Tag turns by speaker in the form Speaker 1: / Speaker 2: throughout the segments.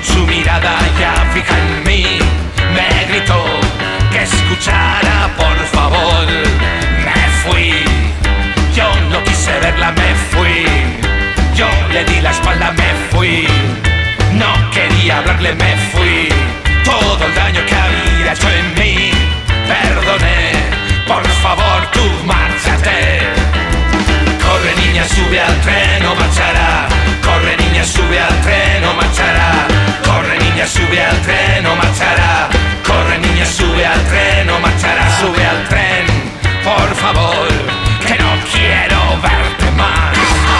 Speaker 1: con su mirada ya fija en mí, me gritó que escuchara, por favor. Me fui, yo no quise verla, me fui. Yo le di la espalda, me fui. No quería hablarle, me fui. Todo el daño que había hecho en mí, perdoné. Por favor, tú márchate. Corre niña, sube al tren o marchará. Corre niña, sube al tren o marchará. Corre niña, sube al tren o marchará. Corre niña, sube al tren o marchará. Sube al tren, por favor, que no quiero verte más.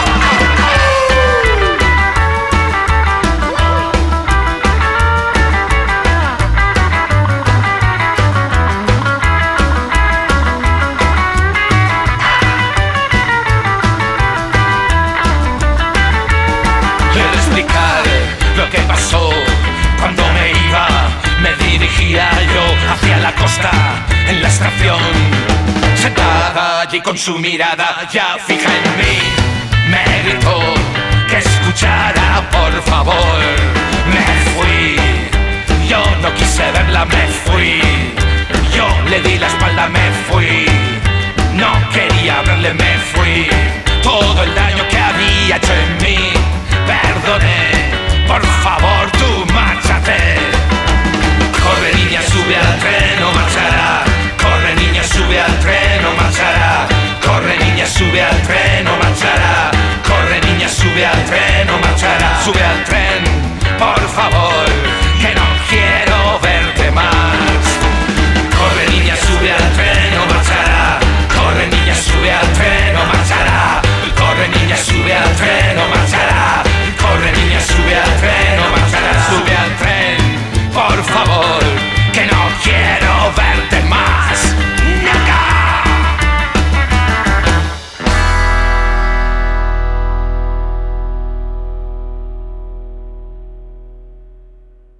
Speaker 1: Lo que pasó cuando me iba, me dirigía yo hacia la costa, en la estación. Sentada allí con su mirada ya fija en mí, me gritó que escuchara, por favor. Me fui, yo no quise verla, me fui. Yo le di la espalda, me fui. No quería hablarle, me fui. Todo el daño que había hecho en mí, perdoné. Por favor, tú márchate. Corre niña, sube al tren o marchará. Corre niña, sube al tren o marchará. Corre niña, sube al tren o marchará. Corre niña, sube al tren o marchará. Sube al tren, por favor.